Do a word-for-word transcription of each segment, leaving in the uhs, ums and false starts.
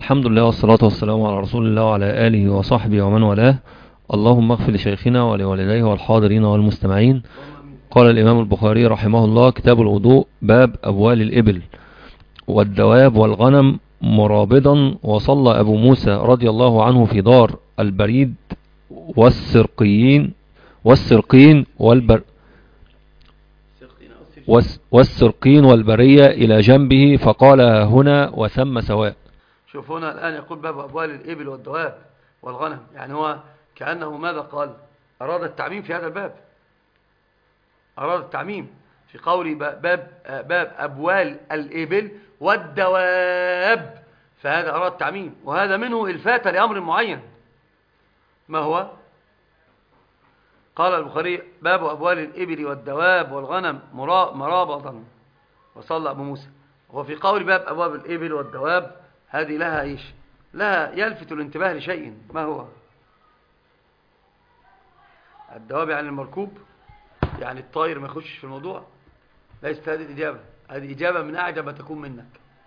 الحمد لله والصلاة والسلام على رسول الله وعلى آله وصحبه ومن والاه. اللهم اغفر لشيخنا ولوالديه والحاضرين والمستمعين. قال الإمام البخاري رحمه الله: كتاب الوضوء، باب أبوال الإبل والدواب والغنم مرابضا. وصلى أبو موسى رضي الله عنه في دار البريد والسرقيين والسرقين والبر والسرقين والبرية إلى جنبه فقال: هنا وثم سواء. شوف هنا الآن يقول باب أبوال الإبل والدواب والغنم، يعني هو كأنه ماذا قال؟ أراد التعميم في هذا الباب، أراد التعميم في قول باب, باب أبوال الإبل والدواب، فهذا أراد التعميم، وهذا منه إلفات لأمر معين. ما هو؟ قال البخاري: باب أبوال الإبل والدواب والغنم مرابضا. وصلى أبو موسى. وفي قول باب أبواب الإبل والدواب هذه لها إيش؟ لها يلفت الانتباه لشيء. ما هو؟ الدواب يعني المركوب، يعني الطائر ما يخش في الموضوع. ليست هذه الإجابة، هذه إجابة من أعجب ما تكون منك.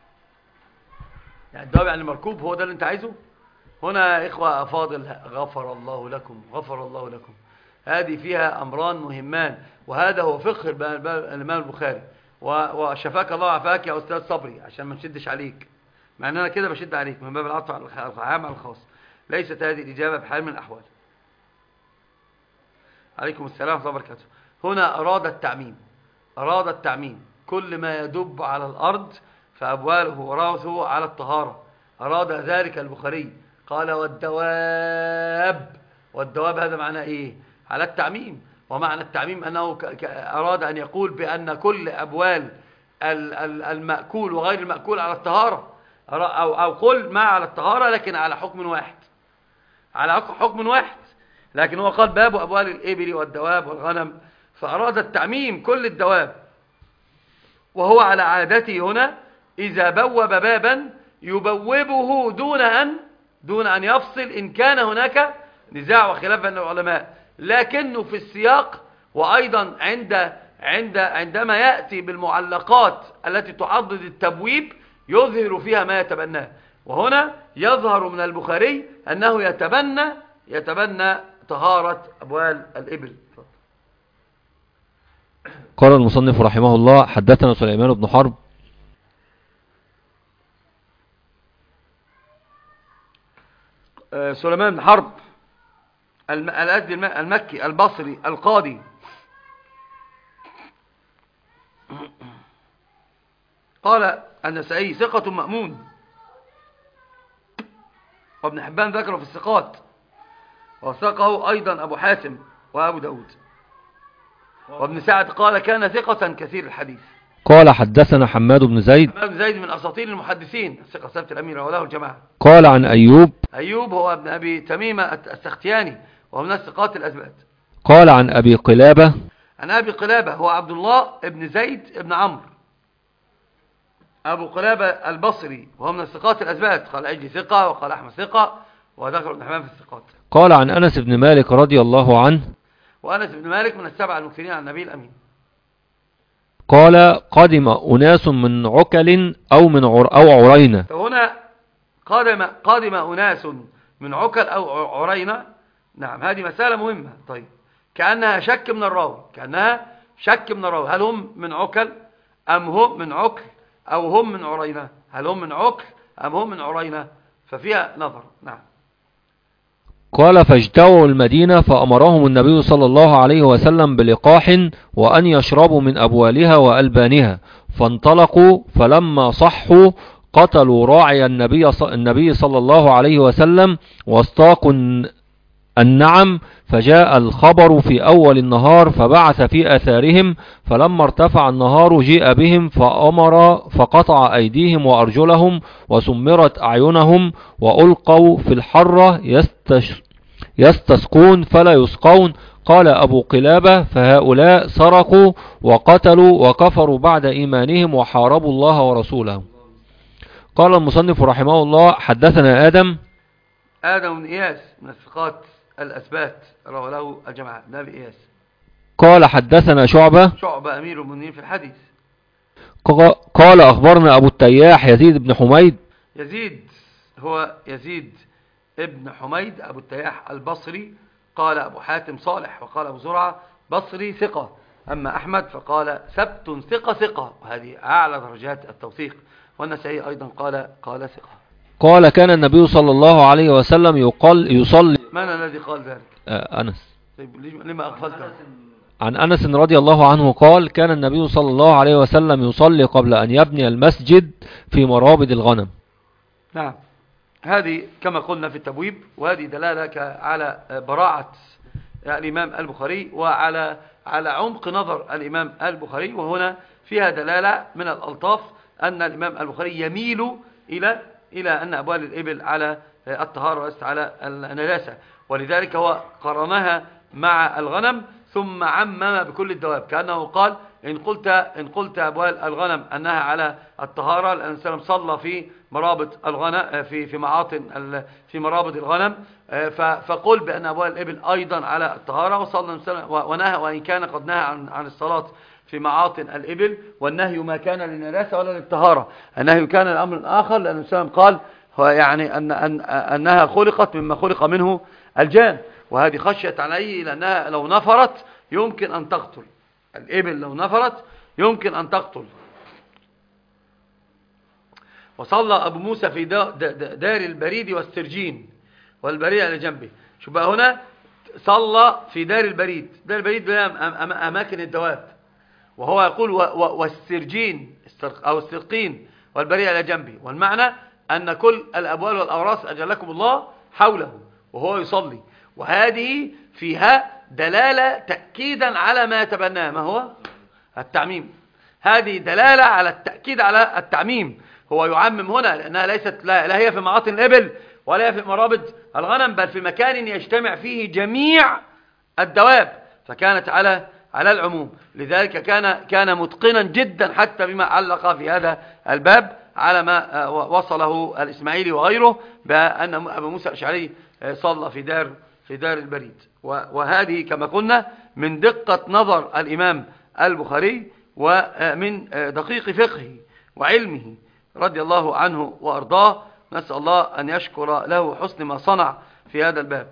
يعني الدواب يعني المركوب، هو ده اللي أنت عايزه؟ هنا إخوة أفاضل، غفر الله لكم غفر الله لكم، هذه فيها أمران مهمان، وهذا هو فقه الإمام البخاري. وشفاك الله وعافاك يا أستاذ صبري، عشان ما نشدش عليك، مع أن أنا كده بشد عليك من باب العطف على العام على الخاص. ليست هذه الإجابة بحال من الأحوال. عليكم السلام ورحمة الله وبركاته. هنا أراد التعميم، أراد التعميم كل ما يدب على الأرض فأبواله وراثه على الطهارة. أراد ذلك البخاري، قال: والدواب. والدواب هذا معناه إيه؟ على التعميم. ومعنى التعميم أنه أراد أن يقول بأن كل أبوال المأكول وغير المأكول على الطهارة، أو, أو قل ما على الطهارة لكن على حكم واحد، على حكم واحد. لكن هو قال باب أبوال الإبل والدواب والغنم، فأراد التعميم كل الدواب. وهو على عادته هنا إذا بوب بابا يبوبه دون أن دون أن يفصل إن كان هناك نزاع وخلاف بين العلماء، لكنه في السياق وأيضا عند عند عندما يأتي بالمعلقات التي تعضد التبويب يظهر فيها ما يتبناه. وهنا يظهر من البخاري أنه يتبنى يتبنى طهارة أبوال الإبل. قال المصنف رحمه الله: حدثنا سليمان بن حرب. سليمان بن حرب الأزدي المكي البصري القاضي، قال النسائي: ثقة مأمون. وابن حبان ذكره في الثقات، وثقه أيضا أبو حاتم وأبو داود. وابن سعد قال: كان ثقة كثير الحديث. قال حدثنا حماد بن زيد. حماد بن زيد من أساطير المحدثين، الثقة ثابت الأمير وله الجماعة. قال عن أيوب. أيوب هو ابن أبي تميمة السختياني، وهو من الثقات الأثبات. قال عن أبي قلابة. عن أبي قلابة هو عبد الله ابن زيد ابن عمرو أبو قلابة البصري، وهو من الثقات الأثبات. قال عجلي ثقة، وقال أحمد ثقة، وذكر ابن حبان في الثقات. قال عن أنس بن مالك رضي الله عنه. وأنس بن مالك من السبع المكثرين عن النبي الأمين. قال: قدم أناس من عكل أو من عر أو عرينة. فهنا قدم قدم أناس من عكل أو عرينة. نعم، هذه مسألة مهمة. طيب، كأنها شك من الراوي، كأنها شك من الراوي، هل هم من عكل أم هم من عكل أو هم من عرينة؟ هل هم من عكل أم هم من عرينة؟ ففيها نظر. نعم. قال: فاجتووا المدينة فأمرهم النبي صلى الله عليه وسلم بلقاح وأن يشربوا من أبوالها وألبانها، فانطلقوا فلما صحوا قتلوا راعي النبي النبي صلى الله عليه وسلم واستاقوا النعم. فجاء الخبر في أول النهار فبعث في أثارهم، فلما ارتفع النهار جيء بهم فأمر فقطع أيديهم وأرجلهم وسمرت أعينهم وألقوا في الحرة يستش يستسقون فلا يسقون. قال أبو قلابة: فهؤلاء سرقوا وقتلوا وكفروا بعد إيمانهم وحاربوا الله ورسوله. قال المصنف رحمه الله: حدثنا آدم آدم بن إياس من الثقات الأثبات، رواه له الجماعة. نبي إياس. قال حدثنا شعبة شعبة أمير المؤمنين في الحديث. قال أخبرنا أبو التياح يزيد بن حميد. يزيد هو يزيد ابن حميد أبو التياح البصري، قال أبو حاتم صالح، وقال أبو زرعة بصري ثقة. أما أحمد فقال ثبت ثقة ثقة، وهذه أعلى درجات التوثيق. والنسائي أيضا قال قال ثقة. قال كان النبي صلى الله عليه وسلم يقال يصلي. من الذي قال ذلك؟ آه أنس. طيب لما أغفلته؟ عن أنس رضي الله عنه قال كان النبي صلى الله عليه وسلم يصلي قبل أن يبني المسجد في مرابض الغنم. نعم، هذه كما قلنا في التبويب، وهذه دلالة على براعة الإمام البخاري وعلى على عمق نظر الإمام البخاري. وهنا فيها دلالة من الألطاف أن الإمام البخاري يميل إلى إلى أن أبوال الإبل على الطهارة وليست على النجاسة، ولذلك هو قرنها مع الغنم ثم عمم بكل الدواب، كأنه قال إن قلت إن قلت أبوال الغنم أنها على الطهارة، لأن السلام صلى في مرابط الغنم في في معاطن في مرابط الغنم، فقل بأن أبوال الإبل أيضا على الطهارة، وصلى ونهى وإن كان قد نهى عن عن الصلاة في معاطن الإبل، والنهي ما كان للنجاسة ولا للطهارة، النهي كان الأمر آخر، لأن السلام قال هو يعني أن أن أنها خلقت مما خلق منه الجان، وهذه خشيت عليه لأنها لو نفرت يمكن أن تقتل. الإبل لو نفرت يمكن أن تقتل. وصلى أبو موسى في دار البريد والسرجين، والبريد على جنبه. شو بقى هنا؟ صلى في دار البريد، دار البريد أماكن الدواب، وهو يقول والسرجين أو السرقين والبريد على جنبه، والمعنى أن كل الأبوال والأوراس أجلكم الله حوله وهو يصلي. وهذه فيها دلالة تأكيدا على ما يتبناه، ما هو التعميم. هذه دلالة على التأكيد على التعميم، هو يعمم هنا لأنها ليست لا هي في معاطن الإبل ولا في مرابط الغنم، بل في مكان يجتمع فيه جميع الدواب، فكانت على على العموم. لذلك كان كان متقنا جدا حتى بما علق في هذا الباب على ما وصله الإسماعيلي وغيره بأن أبو موسى الأشعري صلى في دار في دار البريد. وهذه كما قلنا من دقة نظر الإمام البخاري ومن دقيق فقهه وعلمه رضي الله عنه وأرضاه. نسأل الله أن يشكر له حسن ما صنع في هذا الباب.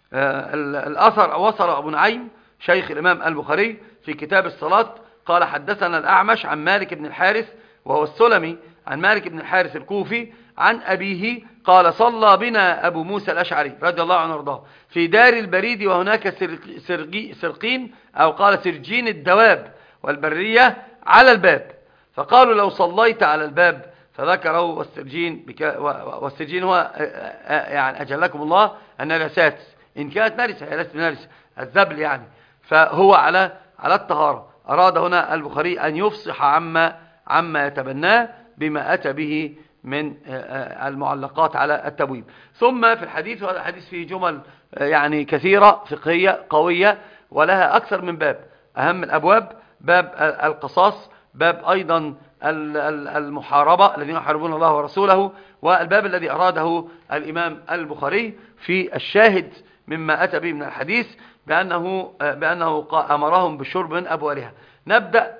الأثر وصل أبو نعيم شيخ الإمام البخاري في كتاب الصلاة قال حدثنا الأعمش عن مالك بن الحارث وهو السلمي، عن مالك بن الحارث الكوفي عن أبيه قال صلى بنا أبو موسى الأشعري رضي الله عنه وارضاه في دار البريد، وهناك سرقي سرقين أو قال سرجين الدواب والبرية على الباب، فقالوا لو صليت على الباب، فذكره والسرجين بك والسرجين هو يعني أجلكم الله النجاسات، إن كانت نرسة هي ليست نرسة الذبل يعني، فهو على على الطهارة. أراد هنا البخاري أن يفصح عما عما يتبناه بما أتى به من المعلقات على التبويب. ثم في الحديث، وهذا الحديث فيه جمل يعني كثيرة فقهية قوية ولها أكثر من باب، أهم الأبواب باب القصاص، باب أيضا المحاربة الذين يحاربون الله ورسوله، والباب الذي أراده الإمام البخاري في الشاهد مما أتى به من الحديث بأنه, بأنه أمرهم بالشرب من أبوالها. نبدأ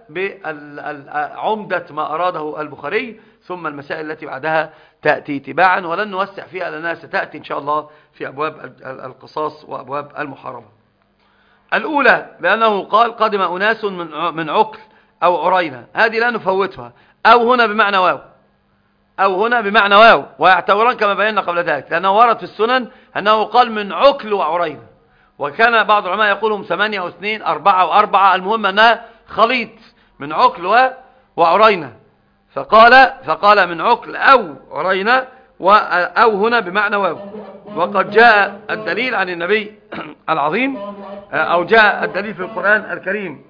بعمدة ما أراده البخاري، ثم المسائل التي بعدها تأتي تباعا، ولن نوسع فيها لأنها ستأتي إن شاء الله في أبواب القصاص وأبواب المحاربة. الأولى بأنه قال قدم أناس من عقل أو عرينة، هذه لا نفوتها، أو هنا بمعنى واو، أو هنا بمعنى واو، ويعتبران كما بينا قبل ذلك، لأنه ورد في السنن أنه قال من عقل وعرينة، وكان بعض العلماء يقولهم ثمانية واثنين أربعة وأربعة، المهم أنها خليط من عقل وعرينة، فقال فقال من عقل أو عرينة، أو هنا بمعنى واو. وقد جاء الدليل عن النبي العظيم، أو جاء الدليل في القرآن الكريم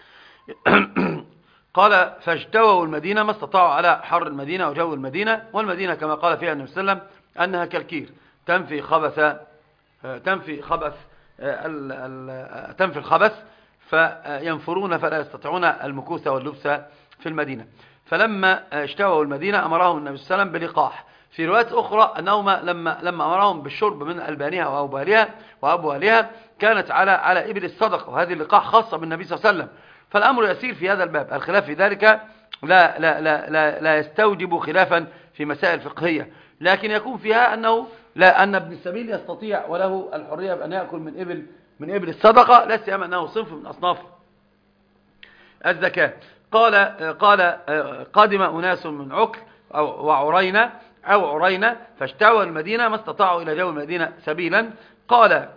قال فاجتووا المدينة ما استطاعوا على حر المدينة وجو المدينة، والمدينة كما قال فيها النبي صلى الله عليه وسلم أنها كالكير تنفي خبث تنفي خبث تنفي الخبث، فينفرون فلا يستطيعون المكوث واللبس في المدينة. فلما اجتووا المدينة أمرهم النبي صلى الله عليه وسلم بلقاح. في روايات أخرى أنهم لما لما أمرهم بالشرب من ألبانها وأبوالها وأبوالها كانت على على إبل الصدقة، وهذه اللقاح خاصة بالنبي صلى الله عليه وسلم. فالأمر يسير في هذا الباب، الخلاف في ذلك لا لا لا لا, لا يستوجب خلافا في مسائل فقهية، لكن يكون فيها أنه لا أن ابن السبيل يستطيع وله الحرية بأن يأكل من إبل من إبل الصدقة، لا سيما أنه صنف من أصناف الزكاة. قال قال قادم أناس من عكر أو وعرينة أو عرينة فاشتوى المدينة ما استطاعوا إلى جو المدينة سبيلا. قال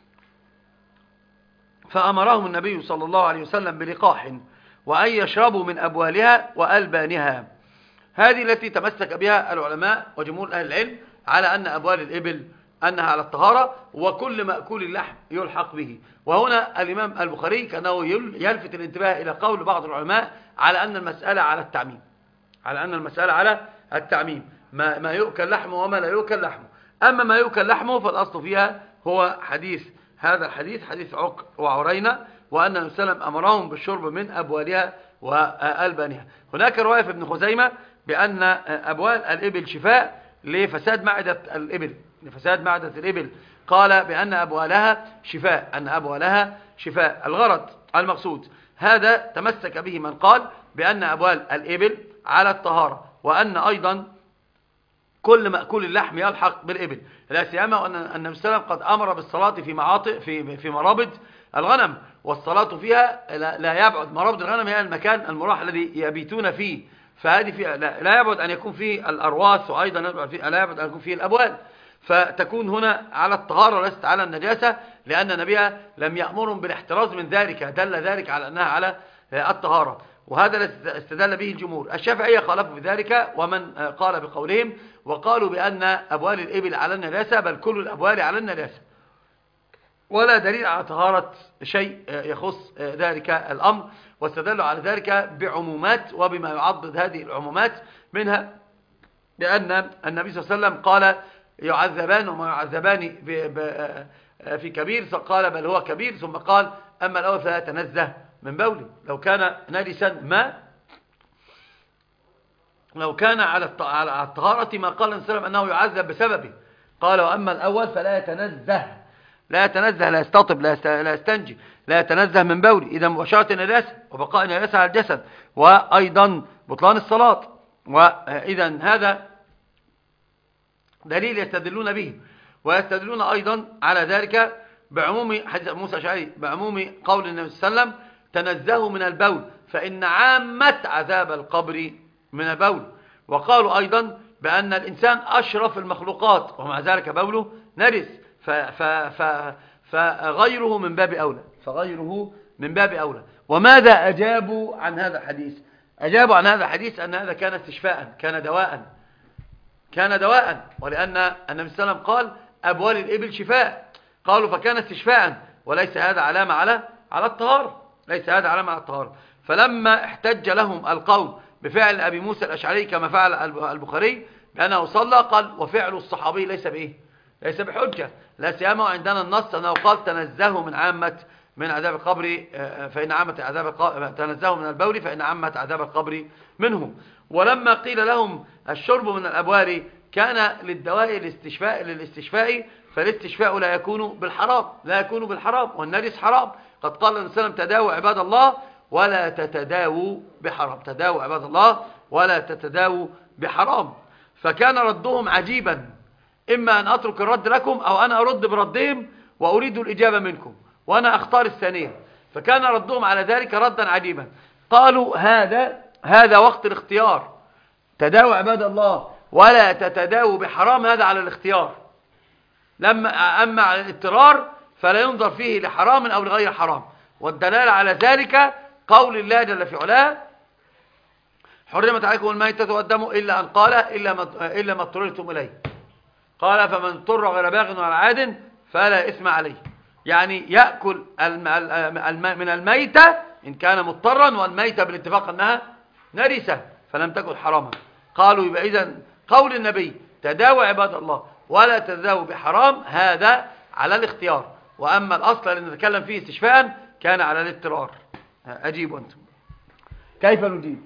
فأمرهم النبي صلى الله عليه وسلم بلقاح وأن يشربوا من أبوالها وألبانها. هذه التي تمسك بها العلماء وجمهور أهل العلم على أن أبوال الإبل أنها على الطهارة، وكل مأكول اللحم يلحق به. وهنا الإمام البخاري كانه يلفت الانتباه إلى قول بعض العلماء على أن المسألة على التعميم، على أن المسألة على التعميم، ما, ما يؤكل لحمه وما لا يؤكل لحمه. أما ما يؤكل لحمه فالأصل فيها هو حديث هذا الحديث حديث عكر وعرينة، وأن النبي صلى الله عليه وسلم أمرهم بالشرب من أبوالها وألبانها. هناك رواية في ابن خزيمة بأن أبوال الإبل شفاء لفساد معدة الإبل لفساد معدة الإبل قال بأن أبوالها شفاء أن أبوالها شفاء. الغرض المقصود هذا تمسك به من قال بأن أبوال الإبل على الطهارة، وأن أيضا كل مأكول اللحم يلحق بالإبل، لا سيما وأن النبي صلى الله عليه وسلم قد أمر بالصلاة في معاطئ في في مرابض الغنم، والصلاة فيها لا يبعد. مرابض الغنم هي المكان المراح الذي يبيتون فيه، فهذه فيها لا يبعد أن يكون فيه الأرواس، وأيضا لا يبعد أن يكون فيه الأبوال، فتكون هنا على الطهارة وليست على النجاسة، لأن النبي لم يأمرهم بالاحتراز من ذلك، دل ذلك على أنها على الطهارة. وهذا الذي استدل به الجمهور. الشافعية خالفوا في ذلك، ومن قال بقولهم وقالوا بأن أبوال الإبل على النجاسة، بل كل الأبوال على النجاسة، ولا دليل على طهارة شيء يخص ذلك الأمر، واستدلوا على ذلك بعمومات وبما يعضد هذه العمومات، منها بأن النبي صلى الله عليه وسلم قال يعذبان وما يعذبان في كبير، قال بل هو كبير، ثم قال أما الأول فلا يتنزه من بوله. لو كان نجسا ما لو كان على الطهارة ما قال النبي صلى الله عليه وسلم أنه يعذب بسببه، قال وأما الأول فلا يتنزه لا يتنزه لا يستطب لا يستنجي لا يتنزه من بوله، إذا مباشرة النجاسة وبقاء النجاسة على الجسد، وأيضا بطلان الصلاة. وإذا هذا دليل يستدلون به، ويستدلون أيضا على ذلك بعموم حديث موسى الأشعري، بعموم قول النبي صلى الله عليه وسلم تنزهوا من البول فإن عامة عذاب القبر من البول. وقالوا أيضا بأن الإنسان أشرف المخلوقات ومع ذلك بوله نجس، فغيره من باب أولى فغيره من باب أولى. وماذا أجابوا عن هذا الحديث؟ أجابوا عن هذا الحديث أن هذا كان استشفاء، كان دواء كان دواء ولأن النبي صلى الله عليه وسلم قال أبوال الإبل شفاء، قالوا فكان استشفاء، وليس هذا علامة على على الطهارة ليس هذا علامة على الطهارة. فلما احتج لهم القول بفعل أبي موسى الأشعري كما فعل البخاري بأنه صلى، قال وفعل الصحابي ليس بإيه ليس بحجة، لا سيما عندنا النص أنه قال تنزهوا من عامة من عذاب القبر فإن عامة عذاب القبر، تنزهوا من البول فإن عامة عذاب القبر منه. ولما قيل لهم الشرب من الأبوال كان للدواء الاستشفاء للاستشفاء، فالاستشفاء لا يكون بالحرام لا يكون بالحرام والنجس حرام. قد قال النبي صلى الله عليه وسلم تداووا عباد الله ولا تتداووا بحرام، تداووا عباد الله ولا تتداووا بحرام. فكان ردهم عجيبا، إما أن أترك الرد لكم أو أنا أرد بردهم وأريد الإجابة منكم وأنا أختار الثانية. فكان ردهم على ذلك ردا عجيبا، قالوا هذا هذا وقت الاختيار، تداووا عباد الله ولا تتداووا بحرام، هذا على الاختيار. لما أما على الاضطرار فلا ينظر فيه لحرام أو لغير حرام. والدلالة على ذلك قول الله جل في علاه حرمت عليكم الميتة والدم إلا أن قال إلا ما, إلا ما اضطررتم إليه، قال فمن اضطر غير باغ ولا عاد فلا إثم عليه. يعني يأكل من الميتة إن كان مضطرا، والميتة بالاتفاق أنها نرسة فلم تكن حراما. قالوا يبقى إذن قول النبي تداوى عباد الله ولا تتداووا بحرام هذا على الاختيار، وأما الأصل اللي نتكلم فيه استشفاء كان على الاضطرار. أجيبوا أنتم كيف نجيب؟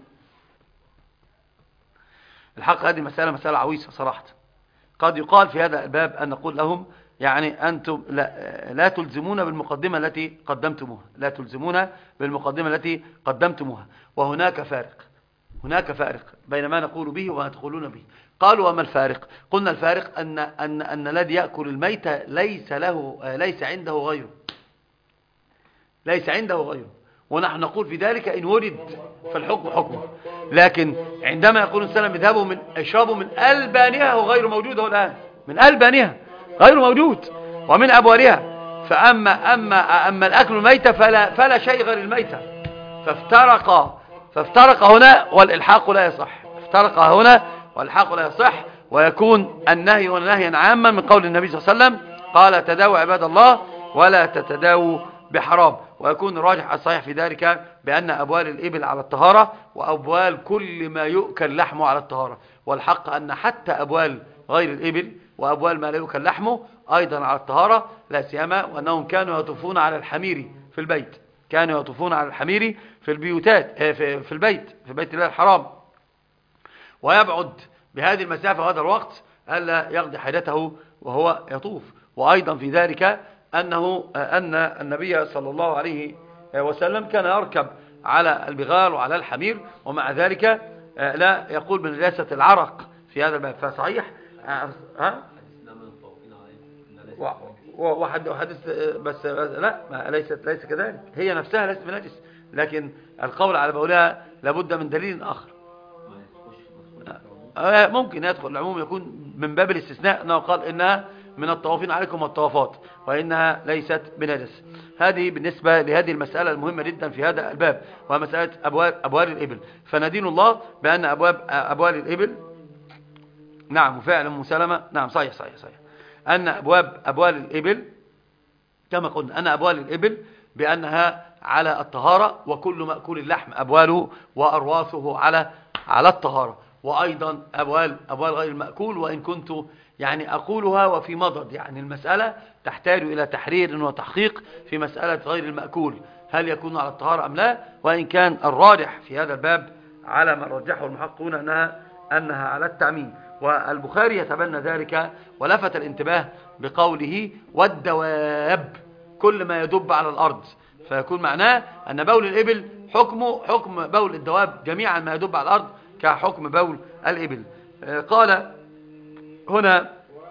الحق هذه مسألة مسألة عويصة صراحة. قد يقال في هذا الباب أن نقول لهم يعني أنتم لا, لا تلزمون بالمقدمة التي قدمتموها لا تلزمون بالمقدمة التي قدمتموها وهناك فارق هناك فارق بين ما نقول به وما تقولون به. قالوا وما الفارق؟ قلنا الفارق أن, أن, أن الذي يأكل الميت ليس, له ليس عنده غيره، ليس عنده غيره، ونحن نقول في ذلك إن ورد فالحكم حكمه. لكن عندما يقول السلام اذهبوا من اشربوا من ألبانها وغير موجود هو الآن، من ألبانها غير موجود ومن أبوالها. فأما أما أما الأكل الميتة فلا فلا شيء غير الميتة. فافترق فافترق هنا والإلحاق لا يصح، افترق هنا والإلحاق لا يصح، ويكون النهي نهيا عاما من قول النبي صلى الله عليه وسلم قال تداووا عباد الله ولا تتداووا بحرام. ويكون الراجح الصحيح في ذلك بأن أبوال الإبل على الطهارة وأبوال كل ما يؤكل لحمه على الطهارة. والحق أن حتى أبوال غير الإبل وأبوال ما لا يؤكل لحمه أيضا على الطهارة، لا سيما وأنهم كانوا يطوفون على الحمير في البيت، كانوا يطوفون على الحمير في البيوتات في البيت في بيت الله الحرام، ويبعد بهذه المسافة وهذا الوقت ألا يقضي حاجته وهو يطوف. وأيضا في ذلك أنه أن النبي صلى الله عليه وسلم كان يركب على البغال وعلى الحمير، ومع ذلك لا يقول بنجاسة العرق في هذا الباب. فصحيح ها وحد حدث بس لا ما ليست ليس كذلك، هي نفسها ليست بنجس، لكن القول على بولها لابد من دليل آخر. ممكن يدخل العموم يكون من باب الاستثناء، أنه قال إنها من الطوافين عليكم والطوافات وإنها ليست بنجس. هذه بالنسبة لهذه المسألة المهمة جدا في هذا الباب، ومسألة أبوال, أبوال الإبل. فندين الله بأن أبواب أبوال الإبل نعم وفعلا مسلمة نعم صحيح صحيح صحيح أن أبواب أبوال الإبل كما قلنا أن أبوال الإبل بأنها على الطهارة، وكل مأكول اللحم أبواله وأرواثه على على الطهارة. وأيضا أبوال أبوال غير المأكول، وإن كنت يعني أقولها وفي مضض، يعني المسألة تحتاج إلى تحرير وتحقيق في مسألة غير المأكول هل يكون على الطهارة أم لا، وإن كان الراجح في هذا الباب على ما رجحه المحققون أنها أنها على التعميم. والبخاري يتبنى ذلك ولفت الانتباه بقوله والدواب كل ما يدب على الأرض، فيكون معناه أن بول الإبل حكمه حكم بول الدواب جميعا ما يدب على الأرض كحكم بول الإبل. قال هنا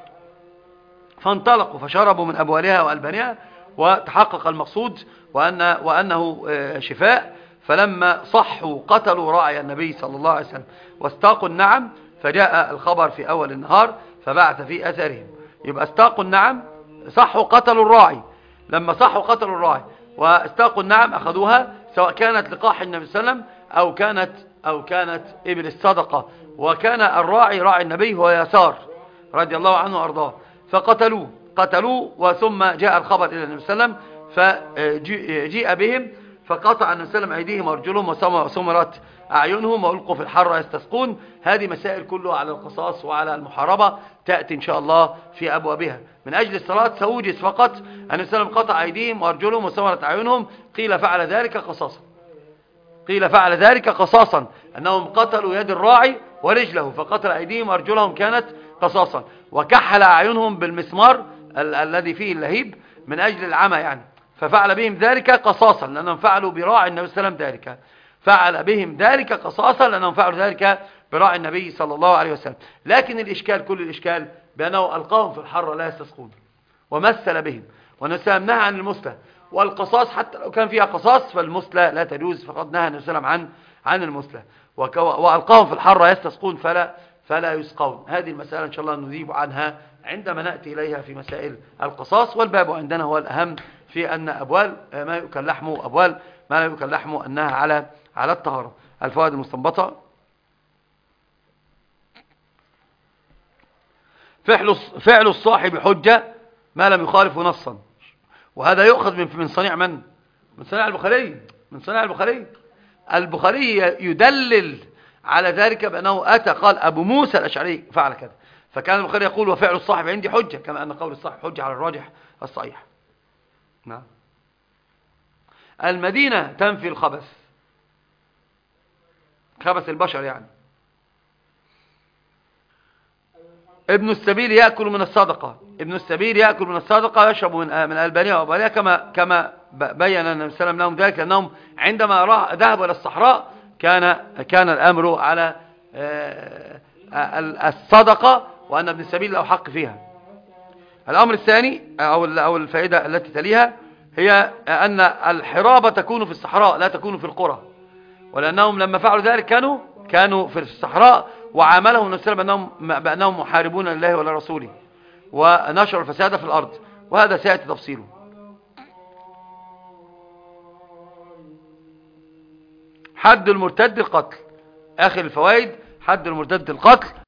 فانطلقوا فشربوا من أبوالها وألبانها وتحقق المقصود وأن وأنه شفاء. فلما صحوا قتلوا راعي النبي صلى الله عليه وسلم واستاقوا النعم، فجاء الخبر في أول النهار فبعث في أثرهم. يبقى استاقوا النعم صحوا قتلوا الراعي، لما صحوا قتلوا الراعي واستاقوا النعم أخذوها، سواء كانت لقاح النبي صلى الله عليه وسلم أو كانت أو كانت إبل الصدقة، وكان الراعي راعي النبي هو يسار رضي الله عنه وأرضاه، فقتلوه قتلوه وثم جاء الخبر إلى النبي صلى الله عليه وسلم فجيء بهم فقطع النبي صلى الله عليه وسلم أيديهم وأرجلهم وسمرت أعينهم وألقوا في الحر يستسقون. هذه مسائل كلها على القصاص وعلى المحاربة تأتي إن شاء الله في أبوابها. من أجل الصلاة سوجس فقط النبي صلى الله عليه وسلم قطع أيديهم وأرجلهم وسمرت أعينهم، قيل فعل ذلك قصاصا قيل فعل ذلك قصاصا أنهم قتلوا يد الراعي ورجله، فقتل أيديهم وأرجلهم كانت قصاصا، وكحل أعينهم بالمسمار ال الذي فيه اللهيب من أجل العمى يعني، ففعل بهم ذلك قصاصا لأنهم فعلوا براعي النبي صلى الله عليه وسلم ذلك، فعل بهم ذلك قصاصا لأنهم فعلوا ذلك براعي النبي صلى الله عليه وسلم. لكن الإشكال كل الإشكال بأنه ألقاهم في الحر لا يستسقون ومثل بهم، والنبي نهى عن المثلى والقصاص، حتى لو كان فيها قصاص فالمثلى لا تجوز، فقد نهى النبي صلى الله عليه وسلم عن عن المثلى، وألقاهم في الحر يستسقون فلا فلا يسقون. هذه المسألة إن شاء الله نذيب عنها عندما نأتي إليها في مسائل القصاص. والباب عندنا هو الأهم في أن أبوال ما يؤكل لحمه أبوال ما لا يؤكل لحمه أنها على على الطهارة. الفوائد المستنبطة: فعل فعل الصاحب حجة ما لم يخالف نصا، وهذا يؤخذ من من صنيع من من صنيع البخاري من صنيع البخاري البخاري يدلل على ذلك بأنه أتى قال أبو موسى الأشعري فعل كذا، فكان البخاري يقول وفعل الصاحب عندي حجة، كما أن قول الصاحب حجة على الراجح الصحيح. نعم. المدينة تنفي الخبث، خبث البشر يعني. ابن السبيل يأكل من الصدقة ابن السبيل يأكل من الصدقة يشرب من من ألبانها وأبوالها، كما كما بين النبي صلى الله عليه وسلم لهم ذلك، لأنهم عندما ذهبوا إلى الصحراء كان كان الأمر على الصدقة وأن ابن السبيل له حق فيها. الأمر الثاني أو أو الفائدة التي تليها هي أن الحرابة تكون في الصحراء لا تكون في القرى، ولأنهم لما فعلوا ذلك كانوا كانوا في الصحراء، وعاملهم النبي صلى الله عليه وسلم بأنهم محاربون لله ولرسوله ونشروا الفساد في الأرض، وهذا سيأتي تفصيله. حد المرتد القتل، آخر الفوائد حد المرتد القتل.